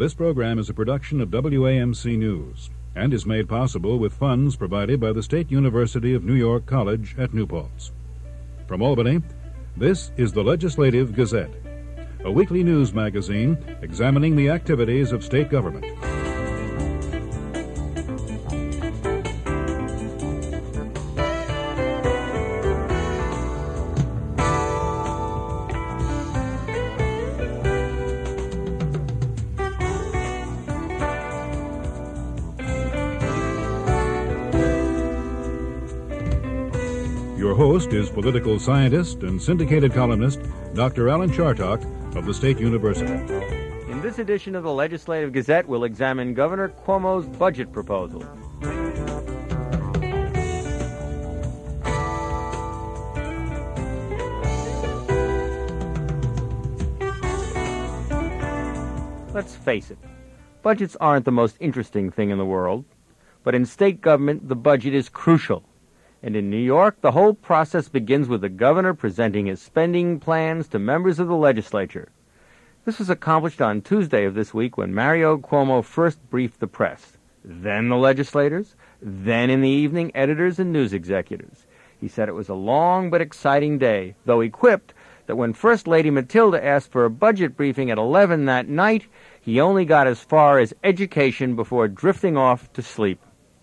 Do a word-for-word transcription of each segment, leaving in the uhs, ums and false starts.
This program is a production of W A M C News and is made possible with funds provided by the State University of New York College at New Paltz. From Albany, this is the Legislative Gazette, a weekly news magazine examining the activities of state government. Your host is political scientist and syndicated columnist Doctor Alan Chartock of the State University. In this edition of the Legislative Gazette, we'll examine Governor Cuomo's budget proposal. Let's face it, budgets aren't the most interesting thing in the world, but in state government, the budget is crucial. And in New York, the whole process begins with the governor presenting his spending plans to members of the legislature. This was accomplished on Tuesday of this week when Mario Cuomo first briefed the press, then the legislators, then in the evening, editors and news executives. He said it was a long but exciting day, though he quipped that when First Lady Matilda asked for a budget briefing at eleven that night, he only got as far as education before drifting off to sleep.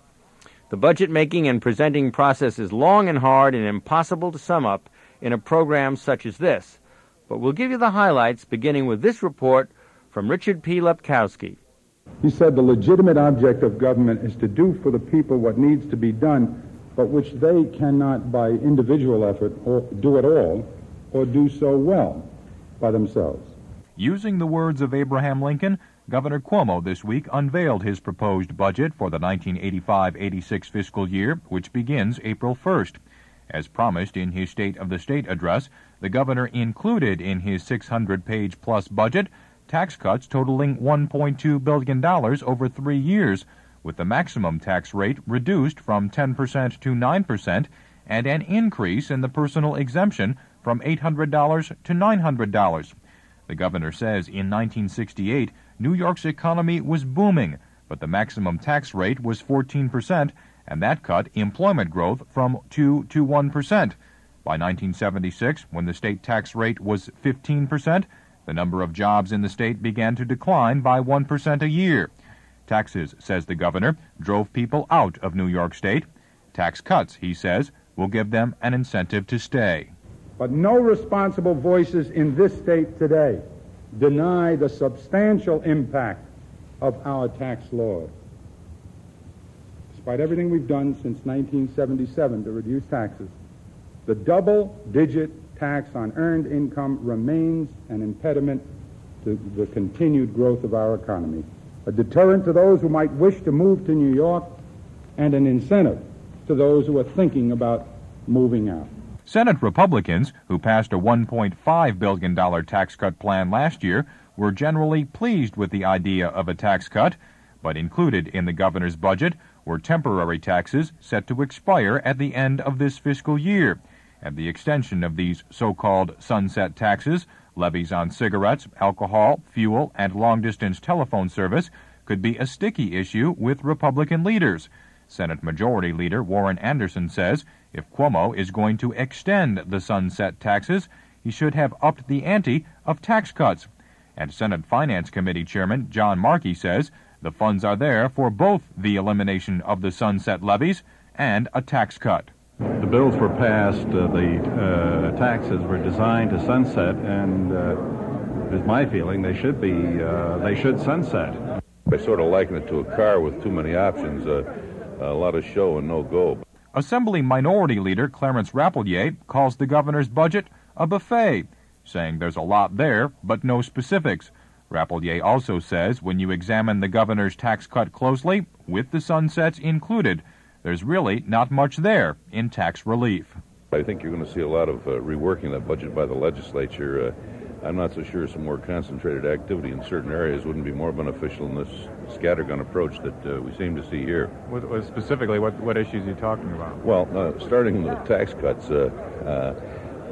The budget-making and presenting process is long and hard and impossible to sum up in a program such as this, but we'll give you the highlights, beginning with this report from Richard P. Lepkowski. He said the legitimate object of government is to do for the people what needs to be done, but which they cannot by individual effort or do at all, or do so well by themselves. Using the words of Abraham Lincoln, Governor Cuomo this week unveiled his proposed budget for the nineteen eighty-five eighty-six fiscal year, which begins April first. As promised in his State of the State address, the governor included in his six hundred page plus budget tax cuts totaling one point two billion dollars over three years, with the maximum tax rate reduced from ten percent to nine percent and an increase in the personal exemption from eight hundred dollars to nine hundred dollars. The governor says in nineteen sixty-eight, New York's economy was booming, but the maximum tax rate was fourteen percent, and that cut employment growth from two to one percent. By nineteen seventy-six, when the state tax rate was fifteen percent, the number of jobs in the state began to decline by one percent a year. Taxes, says the governor, drove people out of New York State. Tax cuts, he says, will give them an incentive to stay. But no responsible voices in this state today deny the substantial impact of our tax laws. Despite everything we've done since nineteen seventy-seven to reduce taxes, the double-digit tax on earned income remains an impediment to the continued growth of our economy, a deterrent to those who might wish to move to New York, and an incentive to those who are thinking about moving out. Senate Republicans, who passed a one point five billion dollars tax cut plan last year, were generally pleased with the idea of a tax cut, but included in the governor's budget were temporary taxes set to expire at the end of this fiscal year, and the extension of these so-called sunset taxes, levies on cigarettes, alcohol, fuel, and long-distance telephone service, could be a sticky issue with Republican leaders. Senate Majority Leader Warren Anderson says if Cuomo is going to extend the sunset taxes, he should have upped the ante of tax cuts. And Senate Finance Committee Chairman John Markey says the funds are there for both the elimination of the sunset levies and a tax cut. The bills were passed, uh, the uh, taxes were designed to sunset, and uh, it's my feeling they should be, uh, they should sunset. I sort of liken it to a car with too many options, uh, a lot of show and no go. Assembly Minority Leader Clarence Rapelier calls the governor's budget a buffet, saying there's a lot there, but no specifics. Rapelier also says when you examine the governor's tax cut closely, with the sunsets included, there's really not much there in tax relief. I think you're going to see a lot of uh, reworking that budget by the legislature. Uh, I'm not so sure some more concentrated activity in certain areas wouldn't be more beneficial in this scattergun approach that uh, we seem to see here. What, what specifically, what, what issues are you talking about? Well, uh, starting with the tax cuts, uh, uh,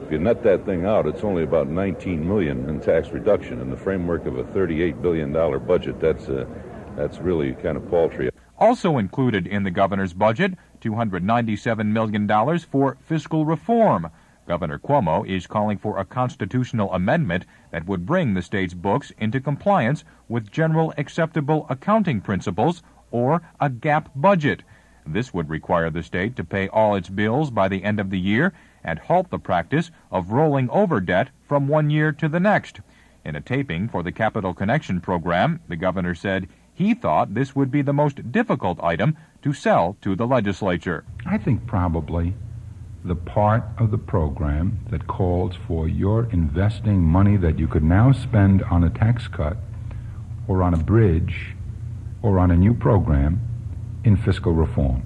If you net that thing out, it's only about nineteen million dollars in tax reduction. In the framework of a thirty-eight billion dollars budget, that's, uh, that's really kind of paltry. Also included in the governor's budget, two hundred ninety-seven million dollars for fiscal reform. Governor Cuomo is calling for a constitutional amendment that would bring the state's books into compliance with general acceptable accounting principles, or a gap budget. This would require the state to pay all its bills by the end of the year and halt the practice of rolling over debt from one year to the next. In a taping for the Capital Connection program, the governor said he thought this would be the most difficult item to sell to the legislature. I think probably the part of the program that calls for your investing money that you could now spend on a tax cut or on a bridge or on a new program in fiscal reform.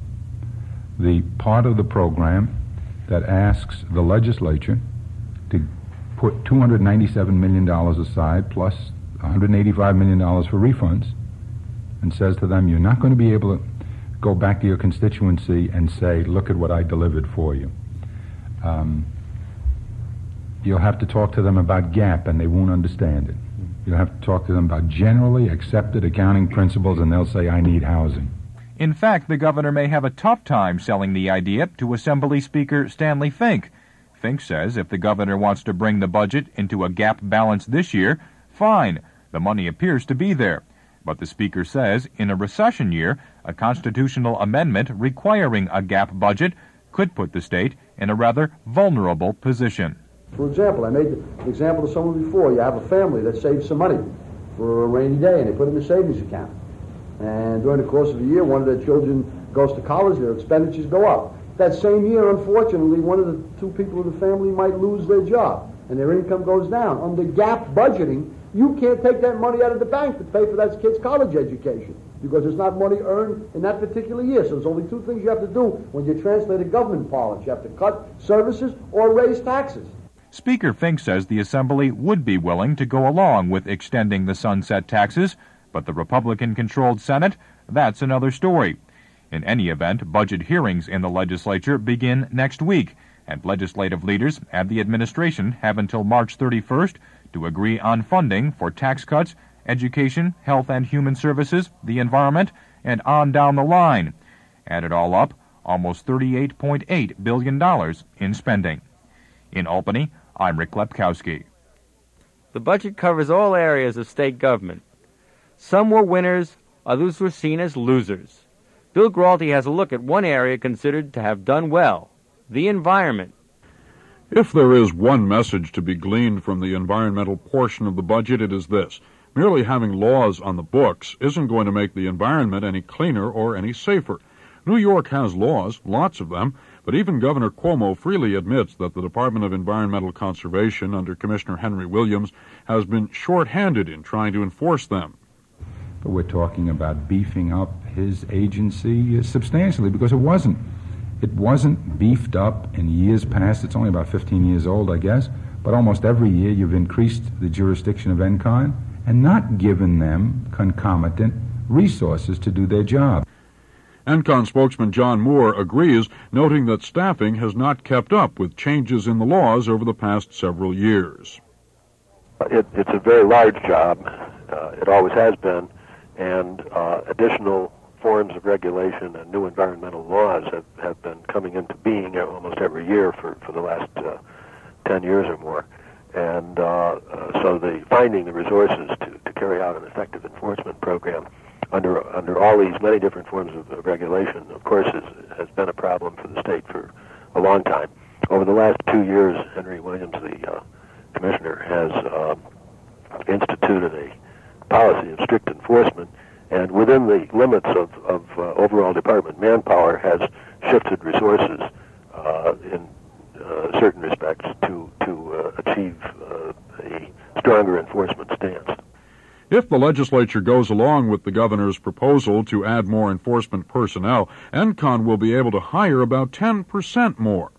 The part of the program that asks the legislature to put two hundred ninety-seven million dollars aside plus one hundred eighty-five million dollars for refunds, and says to them, you're not going to be able to go back to your constituency and say, look at what I delivered for you. Um, you'll have to talk to them about gap, and they won't understand it. You'll have to talk to them about generally accepted accounting principles, and they'll say, I need housing. In fact, the governor may have a tough time selling the idea to Assembly Speaker Stanley Fink. Fink says if the governor wants to bring the budget into a gap balance this year, fine. The money appears to be there. But the Speaker says in a recession year, a constitutional amendment requiring a gap budget could put the state in a rather vulnerable position. For example, I made the example to someone before. You have a family that saves some money for a rainy day, and they put it in a savings account. And during the course of a year, one of their children goes to college, their expenditures go up. That same year, unfortunately, one of the two people in the family might lose their job, and their income goes down. Under gap budgeting, you can't take that money out of the bank to pay for that kid's college education because there's not money earned in that particular year. So there's only two things you have to do when you translate a government policy. You have to cut services or raise taxes. Speaker Fink says the Assembly would be willing to go along with extending the sunset taxes, but the Republican-controlled Senate, that's another story. In any event, budget hearings in the legislature begin next week, and legislative leaders and the administration have until March thirty-first to agree on funding for tax cuts, education, health and human services, the environment, and on down the line. Add it all up, almost thirty-eight point eight billion dollars in spending. In Albany, I'm Rick Lepkowski. The budget covers all areas of state government. Some were winners, others were seen as losers. Bill Gralty has a look at one area considered to have done well, the environment. If there is one message to be gleaned from the environmental portion of the budget, it is this. Merely having laws on the books isn't going to make the environment any cleaner or any safer. New York has laws, lots of them, but even Governor Cuomo freely admits that the Department of Environmental Conservation under Commissioner Henry Williams has been short-handed in trying to enforce them. But we're talking about beefing up his agency substantially because it wasn't. It wasn't beefed up in years past. It's only about fifteen years old, I guess. But almost every year you've increased the jurisdiction of N C O N and not given them concomitant resources to do their job. N C O N spokesman John Moore agrees, noting that staffing has not kept up with changes in the laws over the past several years. It, it's a very large job. Uh, it always has been. And uh, additional forms of regulation and new environmental laws have, have been coming into being almost every year for, for the last uh, ten years or more. And uh, uh, so the finding the resources to, to carry out an effective enforcement program under under all these many different forms of, of regulation, of course, is, has been a problem for the state for a long time. Over the last two years, Henry Williams, the uh, commissioner, has uh, instituted a policy of strict enforcement, and within the limits of, of uh, overall department manpower has shifted resources uh, in uh, certain respects to, to uh, achieve uh, a stronger enforcement stance. If the legislature goes along with the governor's proposal to add more enforcement personnel, N C O N will be able to hire about ten percent more.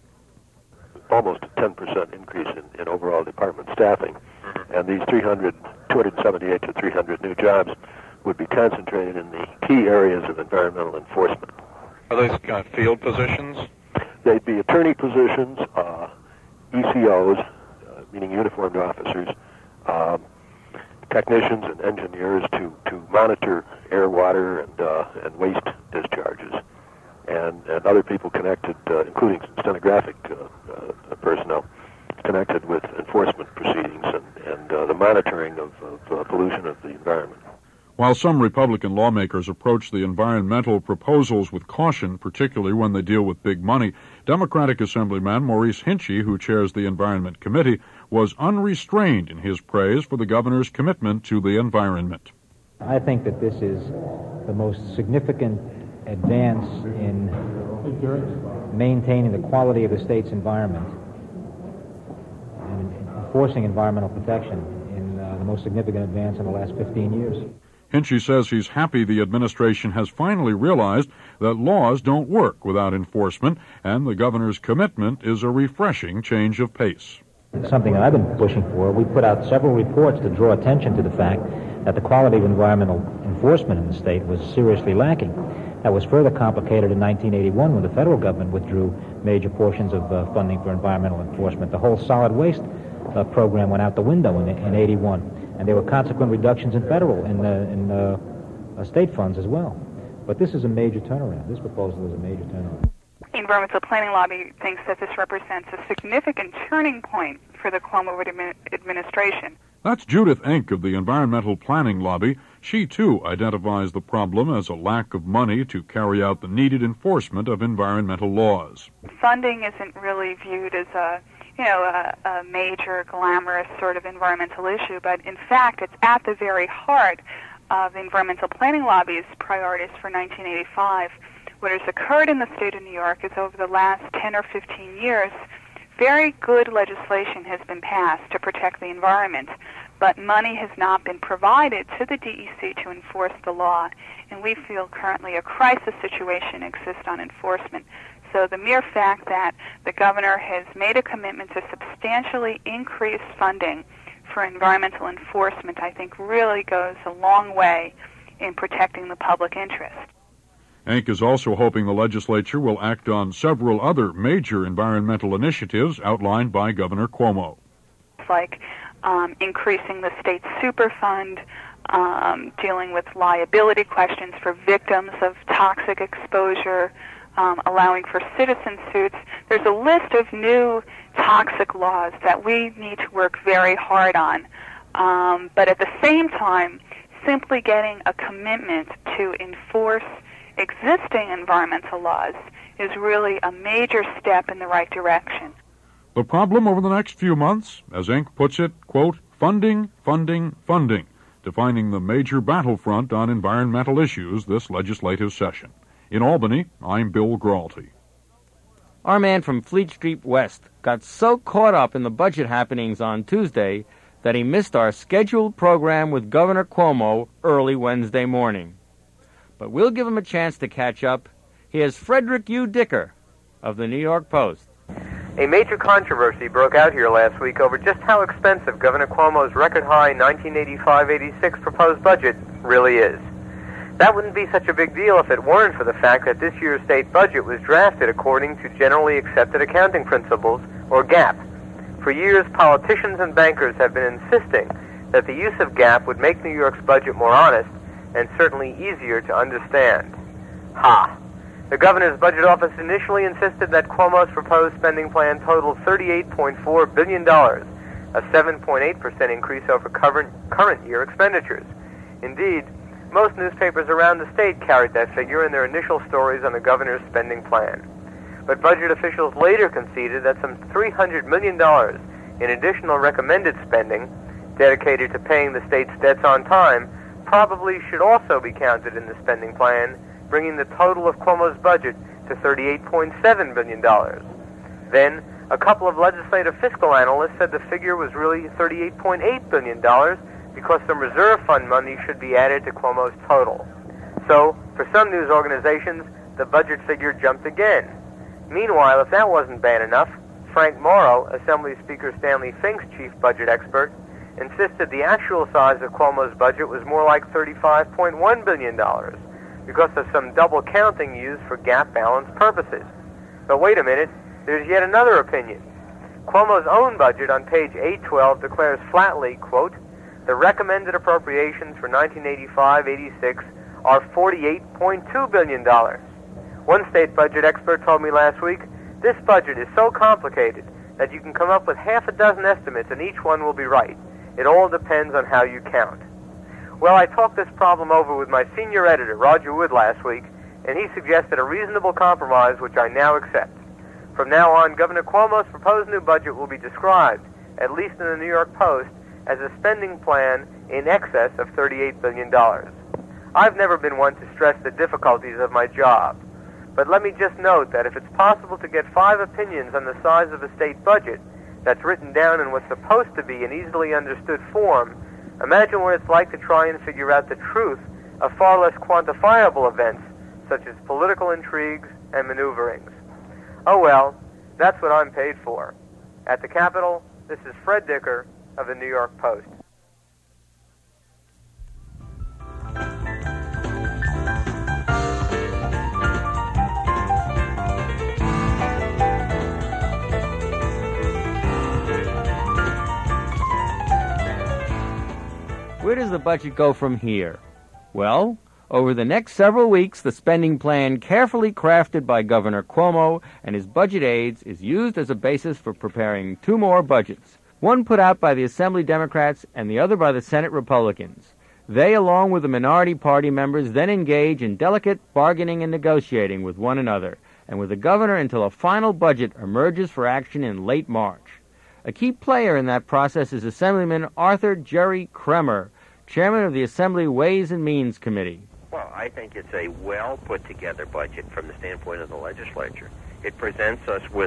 Almost a ten percent increase in, in overall department staffing. And these three hundred, two hundred seventy-eight to three hundred new jobs would be concentrated in the key areas of environmental enforcement. Are those uh, field positions? They'd be attorney positions, uh, E C Os, uh, meaning uniformed officers, uh, technicians and engineers to, to monitor air, water, and, uh, and waste discharges, and, and other people connected, uh, including stenographic uh, uh, personnel, connected with enforcement proceedings and, and uh, the monitoring of, of uh, pollution of the environment. While some Republican lawmakers approach the environmental proposals with caution, particularly when they deal with big money, Democratic Assemblyman Maurice Hinchey, who chairs the Environment Committee, was unrestrained in his praise for the governor's commitment to the environment. I think that this is the most significant advance in maintaining the quality of the state's environment and enforcing environmental protection in uh, the most significant advance in the last fifteen years. Hinchey says he's happy the administration has finally realized that laws don't work without enforcement, and the governor's commitment is a refreshing change of pace. It's something that I've been pushing for. We put out several reports to draw attention to the fact that the quality of environmental enforcement in the state was seriously lacking. That was further complicated in nineteen eighty-one when the federal government withdrew major portions of uh, funding for environmental enforcement. The whole solid waste uh, program went out the window in, in eighty-one. And there were consequent reductions in federal and in, uh, in, uh, uh, state funds as well. But this is a major turnaround. This proposal is a major turnaround. The Environmental Planning Lobby thinks that this represents a significant turning point for the Cuomo admi- administration. That's Judith Enck of the Environmental Planning Lobby. She, too, identifies the problem as a lack of money to carry out the needed enforcement of environmental laws. Funding isn't really viewed as a you know, a, a major, glamorous sort of environmental issue, but in fact, it's at the very heart of the Environmental Planning Lobby's priorities for nineteen eighty-five. What has occurred in the state of New York is over the last ten or fifteen years, very good legislation has been passed to protect the environment, but money has not been provided to the D E C to enforce the law, and we feel currently a crisis situation exists on enforcement. So the mere fact that the governor has made a commitment to substantially increase funding for environmental enforcement, I think really goes a long way in protecting the public interest. Enck is also hoping the legislature will act on several other major environmental initiatives outlined by Governor Cuomo. Like um, increasing the state Superfund, um, dealing with liability questions for victims of toxic exposure, Um, allowing for citizen suits. There's a list of new toxic laws that we need to work very hard on. Um, but at the same time, simply getting a commitment to enforce existing environmental laws is really a major step in the right direction. The problem over the next few months, as Enck puts it, quote, funding, funding, funding, defining the major battlefront on environmental issues this legislative session. In Albany, I'm Bill Gralty. Our man from Fleet Street West got so caught up in the budget happenings on Tuesday that he missed our scheduled program with Governor Cuomo early Wednesday morning. But we'll give him a chance to catch up. Here's Frederick U. Dicker of the New York Post. A major controversy broke out here last week over just how expensive Governor Cuomo's record-high nineteen eighty-five eighty-six proposed budget really is. That wouldn't be such a big deal if it weren't for the fact that this year's state budget was drafted according to Generally Accepted Accounting Principles, or GAAP. For years, politicians and bankers have been insisting that the use of GAAP would make New York's budget more honest and certainly easier to understand. Ha! The governor's budget office initially insisted that Cuomo's proposed spending plan totaled thirty-eight point four billion dollars, a seven point eight percent increase over current, current year expenditures. Indeed, most newspapers around the state carried that figure in their initial stories on the governor's spending plan. But budget officials later conceded that some three hundred million dollars in additional recommended spending dedicated to paying the state's debts on time probably should also be counted in the spending plan, bringing the total of Cuomo's budget to thirty-eight point seven billion dollars. Then, a couple of legislative fiscal analysts said the figure was really thirty-eight point eight billion dollars because some reserve fund money should be added to Cuomo's total. So, for some news organizations, the budget figure jumped again. Meanwhile, if that wasn't bad enough, Frank Morrow, Assembly Speaker Stanley Fink's chief budget expert, insisted the actual size of Cuomo's budget was more like thirty-five point one billion dollars because of some double counting used for GAAP balance purposes. But wait a minute, there's yet another opinion. Cuomo's own budget on page eight twelve declares flatly, quote, the recommended appropriations for nineteen eighty-five eighty-six are forty-eight point two billion dollars. One state budget expert told me last week, this budget is so complicated that you can come up with half a dozen estimates and each one will be right. It all depends on how you count. Well, I talked this problem over with my senior editor, Roger Wood, last week, and he suggested a reasonable compromise, which I now accept. From now on, Governor Cuomo's proposed new budget will be described, at least in the New York Post, as a spending plan in excess of thirty-eight billion dollars. I've never been one to stress the difficulties of my job, but let me just note that if it's possible to get five opinions on the size of a state budget that's written down in what's supposed to be an easily understood form, imagine what it's like to try and figure out the truth of far less quantifiable events, such as political intrigues and maneuverings. Oh well, that's what I'm paid for. At the Capitol, this is Fred Dicker of the New York Post. Where does the budget go from here? Well, over the next several weeks, the spending plan carefully crafted by Governor Cuomo and his budget aides is used as a basis for preparing two more budgets, one put out by the Assembly Democrats and the other by the Senate Republicans. They, along with the minority party members, then engage in delicate bargaining and negotiating with one another, and with the governor until a final budget emerges for action in late March. A key player in that process is Assemblyman Arthur Jerry Kremer, chairman of the Assembly Ways and Means Committee. Well, I think it's a well put together budget from the standpoint of the legislature. It presents us with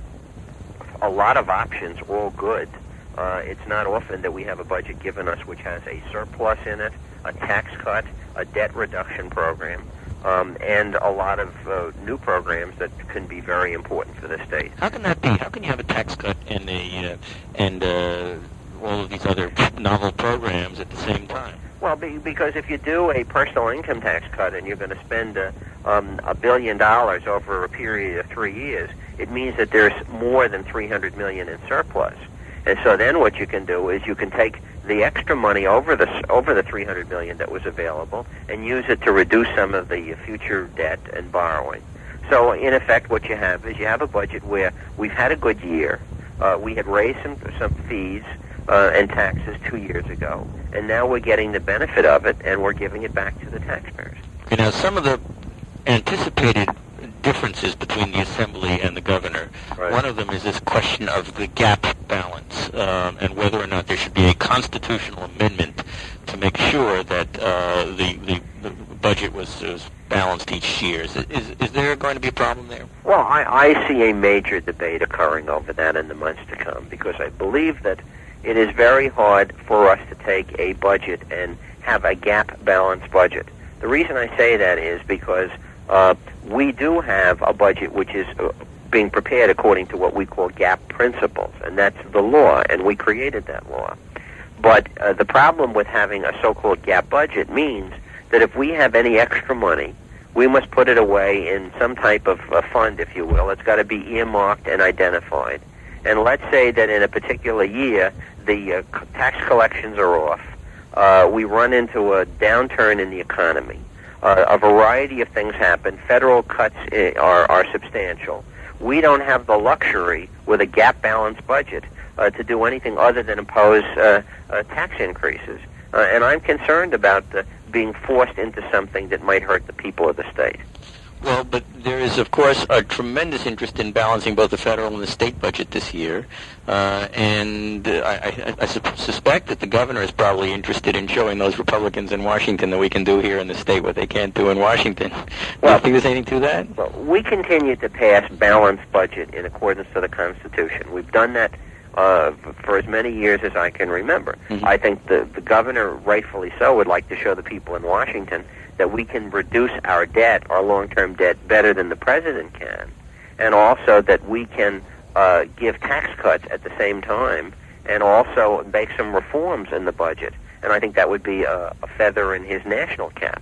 a lot of options, all good. Uh, it's not often that we have a budget given us which has a surplus in it, a tax cut, a debt reduction program, um, and a lot of uh, new programs that can be very important for the state. How can that be? How can you have a tax cut and a uh, and uh, all of these other novel programs at the same time? Well, be, because if you do a personal income tax cut and you're going to spend a, um, a billion dollars over a period of three years, it means that there's more than three hundred million dollars in surplus. And so then what you can do is you can take the extra money over the over the three hundred million dollars that was available and use it to reduce some of the future debt and borrowing. So in effect, what you have is you have a budget where we've had a good year. Uh, we had raised some some fees uh, and taxes two years ago, and now we're getting the benefit of it, and we're giving it back to the taxpayers. Okay, now some of the anticipated differences between the Assembly and the governor. Right. One of them is this question of the gap balance um, and whether or not there should be a constitutional amendment to make sure that uh, the, the, the budget was, was balanced each year. Is, is, is there going to be a problem there? Well, I, I see a major debate occurring over that in the months to come, because I believe that it is very hard for us to take a budget and have a gap-balanced budget. The reason I say that is because uh, we do have a budget which is uh, being prepared according to what we call gap principles, and that's the law, and we created that law. But uh, the problem with having a so-called gap budget means that if we have any extra money, we must put it away in some type of uh, fund, if you will. It's got to be earmarked and identified. And let's say that in a particular year, the uh, tax collections are off. Uh, we run into a downturn in the economy. Uh, a variety of things happen. Federal cuts are, are substantial. We don't have the luxury with a gap-balanced budget uh, to do anything other than impose uh, uh, tax increases. Uh, and I'm concerned about uh, being forced into something that might hurt the people of the state. Well, but there is, of course, a tremendous interest in balancing both the federal and the state budget this year, uh, and uh, I, I, I su- suspect that the governor is probably interested in showing those Republicans in Washington that we can do here in the state what they can't do in Washington. Well, do you think there's anything to that? Well, we continue to pass balanced budget in accordance to the Constitution. We've done that uh, for as many years as I can remember. Mm-hmm. I think the, the governor, rightfully so, would like to show the people in Washington that we can reduce our debt, our long-term debt, better than the president can, and also that we can uh, give tax cuts at the same time, and also make some reforms in the budget. And I think that would be a, a feather in his national cap.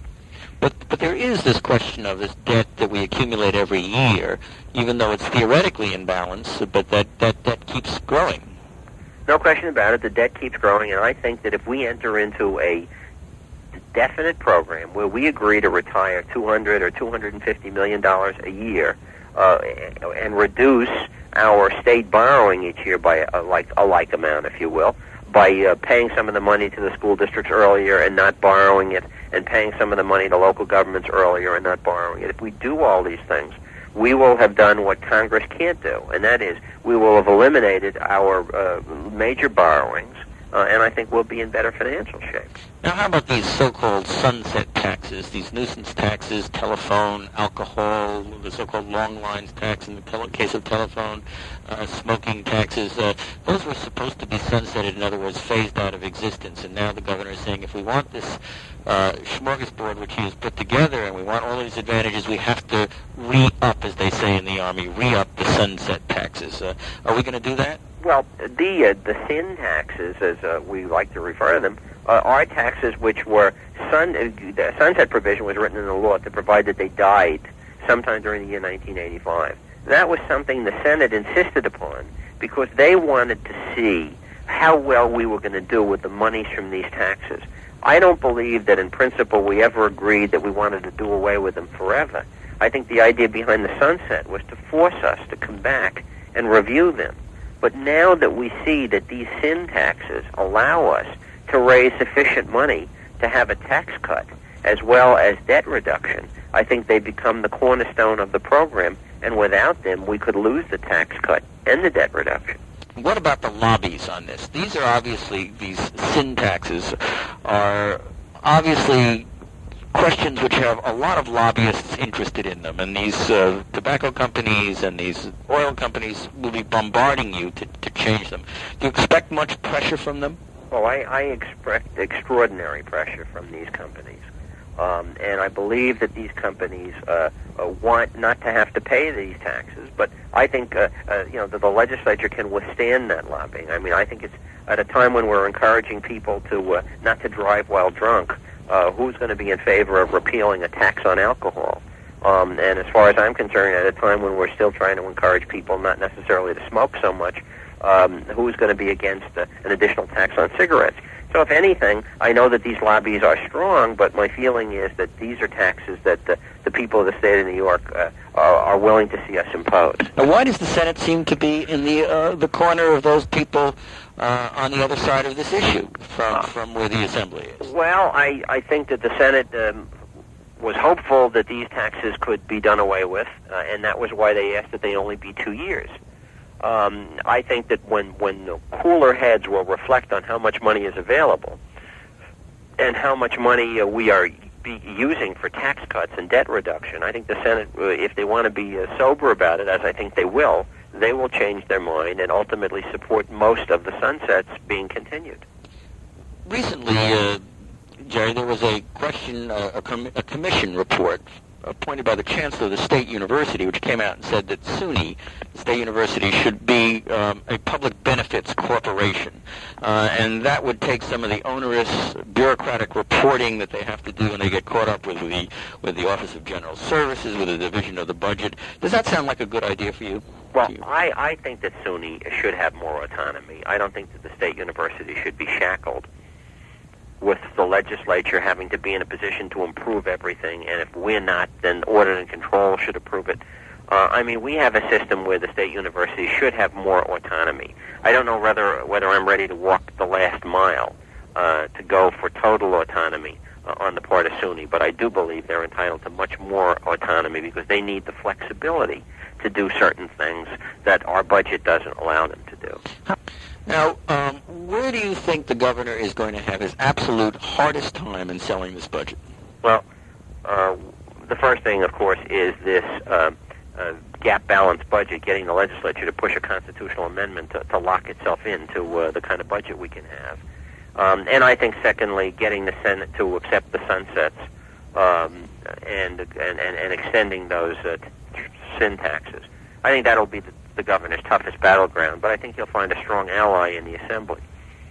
But but there is this question of this debt that we accumulate every year, even though it's theoretically in balance, but that, that debt keeps growing. No question about it. The debt keeps growing, and I think that if we enter into a definite program where we agree to retire two hundred or two hundred fifty million dollars a year uh, and reduce our state borrowing each year by a like a like amount, if you will, by uh, paying some of the money to the school districts earlier and not borrowing it, and paying some of the money to local governments earlier and not borrowing it. If we do all these things, we will have done what Congress can't do, and that is we will have eliminated our uh, major borrowings, uh, and I think we'll be in better financial shape. Now, how about these so-called sunset taxes, these nuisance taxes, telephone, alcohol, the so-called long lines tax in the tel- case of telephone, uh, smoking taxes? Uh, those were supposed to be sunsetted, in other words, phased out of existence, and now the governor is saying if we want this uh, smorgasbord which he has put together and we want all these advantages, we have to re-up, as they say in the Army, re-up the sunset taxes. Uh, are we going to do that? Well, the uh, the sin taxes, as uh, we like to refer to them, uh, are taxes which were sun. Uh, the sunset provision was written in the law to provide that they died sometime during the year nineteen eighty-five. That was something the Senate insisted upon because they wanted to see how well we were going to do with the monies from these taxes. I don't believe that in principle we ever agreed that we wanted to do away with them forever. I think the idea behind the sunset was to force us to come back and review them. But now that we see that these sin taxes allow us to raise sufficient money to have a tax cut as well as debt reduction, I think they become the cornerstone of the program, and without them we could lose the tax cut and the debt reduction. What about the lobbies on this? These are obviously, these sin taxes are obviously questions which have a lot of lobbyists interested in them, and these uh, tobacco companies and these oil companies will be bombarding you to, to change them. Do you expect much pressure from them? Well, I, I expect extraordinary pressure from these companies. Um, and I believe that these companies uh, uh, want not to have to pay these taxes, but I think uh, uh, you know that the legislature can withstand that lobbying. I mean, I think it's at a time when we're encouraging people to uh, not to drive while drunk. Uh, who's going to be in favor of repealing a tax on alcohol? Um, and as far as I'm concerned, at a time when we're still trying to encourage people not necessarily to smoke so much, um, who's going to be against uh, an additional tax on cigarettes? So if anything, I know that these lobbies are strong, but my feeling is that these are taxes that the, the people of the state of New York uh, are, are willing to see us impose. Now, why does the Senate seem to be in the uh, the corner of those people uh, on the other side of this issue from, from where the Assembly is? Well, I, I think that the Senate um, was hopeful that these taxes could be done away with, uh, and that was why they asked that they only be two years. Um, I think that when, when the cooler heads will reflect on how much money is available and how much money uh, we are be using for tax cuts and debt reduction, I think the Senate, uh, if they want to be uh, sober about it, as I think they will, they will change their mind and ultimately support most of the sunsets being continued. Recently, uh, Jerry, there was a question, uh, a, com- a commission report appointed by the Chancellor of the State University, which came out and said that SUNY, the State University, should be um, a public benefits corporation. Uh, and that would take some of the onerous bureaucratic reporting that they have to do when they get caught up with the with the Office of General Services, with the division of the budget. Does that sound like a good idea for you? Well, I, I think that SUNY should have more autonomy. I don't think that the State University should be shackled with the legislature having to be in a position to improve everything, and if we're not, then audit and control should approve it. Uh, I mean, we have a system where the state university should have more autonomy. I don't know whether whether I'm ready to walk the last mile uh, to go for total autonomy uh, on the part of SUNY, but I do believe they're entitled to much more autonomy because they need the flexibility to do certain things that our budget doesn't allow them to do. Now, um, where do you think the governor is going to have his absolute hardest time in selling this budget? Well, uh, the first thing, of course, is this uh, uh, gap-balanced budget, getting the legislature to push a constitutional amendment to, to lock itself into uh, the kind of budget we can have. Um, and I think, secondly, getting the Senate to accept the sunsets um, and, and, and, and extending those uh, sin taxes. I think that'll be the the governor's toughest battleground, but I think he'll find a strong ally in the Assembly.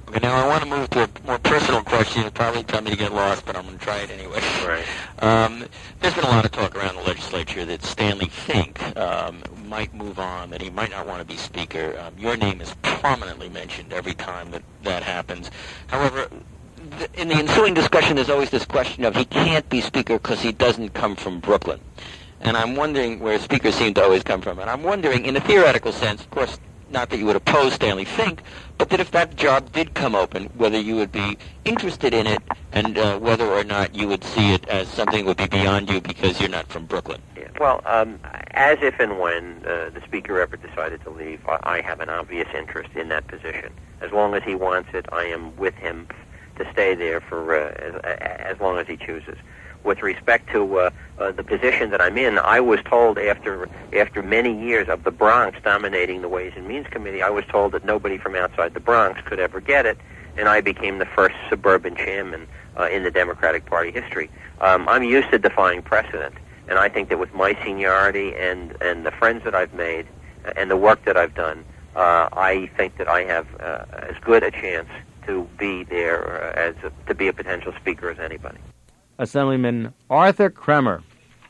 Okay, now I want to move to a more personal question. It'll probably tell me to get lost, but I'm going to try it anyway. Right. Um, there's been a lot of talk around the legislature that Stanley Fink um, might move on, that he might not want to be Speaker. Um, your name is prominently mentioned every time that that happens. However, th- in the ensuing discussion, there's always this question of he can't be Speaker because he doesn't come from Brooklyn. And I'm wondering where speakers seem to always come from. And I'm wondering, in a theoretical sense, of course, not that you would oppose Stanley Fink, but that if that job did come open, whether you would be interested in it and uh, whether or not you would see it as something that would be beyond you because you're not from Brooklyn. Yeah. Well, um, as if and when uh, the Speaker ever decided to leave, I, I have an obvious interest in that position. As long as he wants it, I am with him to stay there for uh, as, as long as he chooses. With respect to uh, uh, the position that I'm in, I was told after after many years of the Bronx dominating the Ways and Means Committee, I was told that nobody from outside the Bronx could ever get it, and I became the first suburban chairman uh, in the Democratic Party history. Um, I'm used to defying precedent, and I think that with my seniority and, and the friends that I've made and the work that I've done, uh, I think that I have uh, as good a chance to be there uh, as a, to be a potential Speaker as anybody. Assemblyman Arthur Kremer.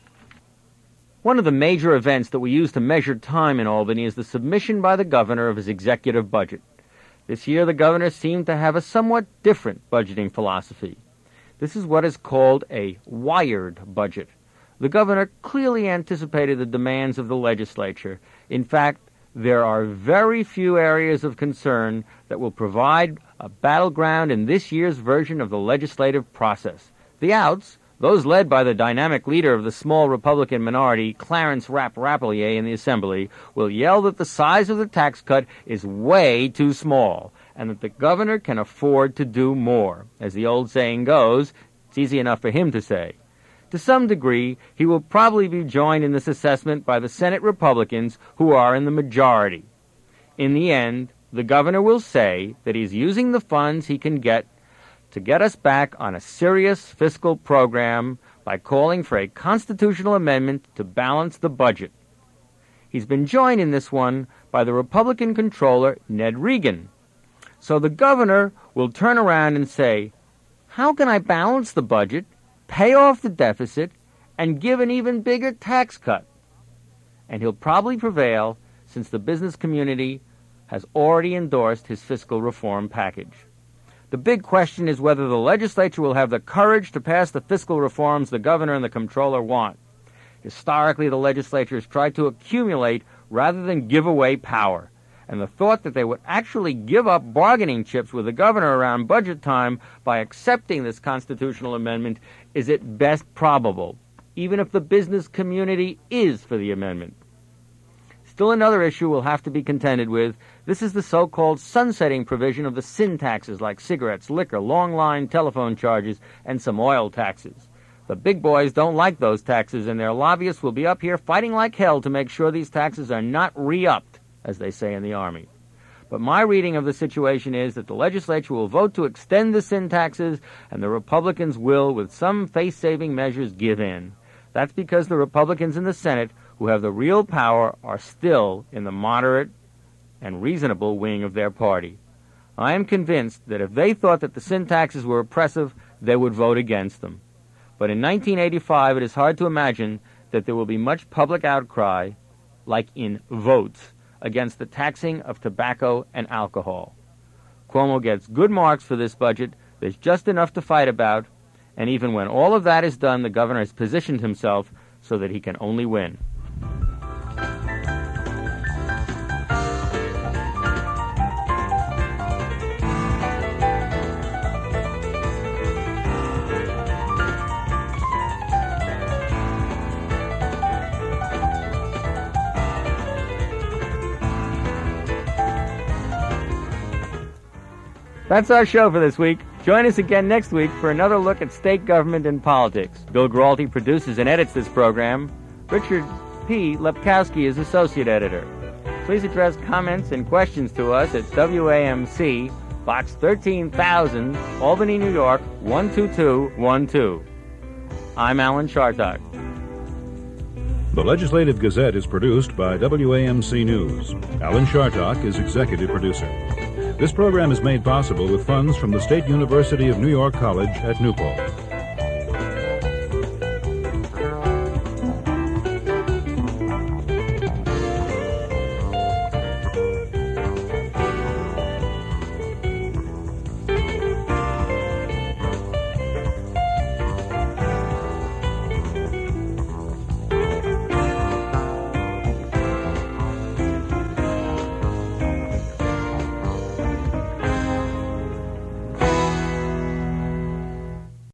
One of the major events that we use to measure time in Albany is the submission by the governor of his executive budget. This year, the governor seemed to have a somewhat different budgeting philosophy. This is what is called a wired budget. The governor clearly anticipated the demands of the legislature. In fact, there are very few areas of concern that will provide a battleground in this year's version of the legislative process. The outs, those led by the dynamic leader of the small Republican minority, Clarence Rapp Rapelier in the Assembly, will yell that the size of the tax cut is way too small and that the governor can afford to do more. As the old saying goes, it's easy enough for him to say. To some degree, he will probably be joined in this assessment by the Senate Republicans, who are in the majority. In the end, the governor will say that he's using the funds he can get to get us back on a serious fiscal program by calling for a constitutional amendment to balance the budget. He's been joined in this one by the Republican controller, Ned Regan. So the governor will turn around and say, how can I balance the budget, pay off the deficit, and give an even bigger tax cut? And he'll probably prevail since the business community has already endorsed his fiscal reform package. The big question is whether the legislature will have the courage to pass the fiscal reforms the governor and the comptroller want. Historically, the legislature has tried to accumulate rather than give away power, and the thought that they would actually give up bargaining chips with the governor around budget time by accepting this constitutional amendment is at best probable, even if the business community is for the amendment. Still another issue we'll have to be contended with. This is the so-called sunsetting provision of the sin taxes like cigarettes, liquor, long-line telephone charges, and some oil taxes. The big boys don't like those taxes, and their lobbyists will be up here fighting like hell to make sure these taxes are not re-upped, as they say in the Army. But my reading of the situation is that the legislature will vote to extend the sin taxes, and the Republicans will, with some face-saving measures, give in. That's because the Republicans in the Senate who have the real power are still in the moderate and reasonable wing of their party. I am convinced that if they thought that the sin taxes were oppressive, they would vote against them. But in nineteen eighty-five, it is hard to imagine that there will be much public outcry, like in votes, against the taxing of tobacco and alcohol. Cuomo gets good marks for this budget. There's just enough to fight about, and even when all of that is done, the governor has positioned himself so that he can only win. That's our show for this week. Join us again next week for another look at state government and politics. Bill Gralty produces and edits this program. Richard P. Lepkowski is associate editor. Please address comments and questions to us at W A M C, Box thirteen thousand, Albany, New York, one two two one two. I'm Alan Chartock. The Legislative Gazette is produced by W A M C News. Alan Chartock is executive producer. This program is made possible with funds from the State University of New York College at Newport.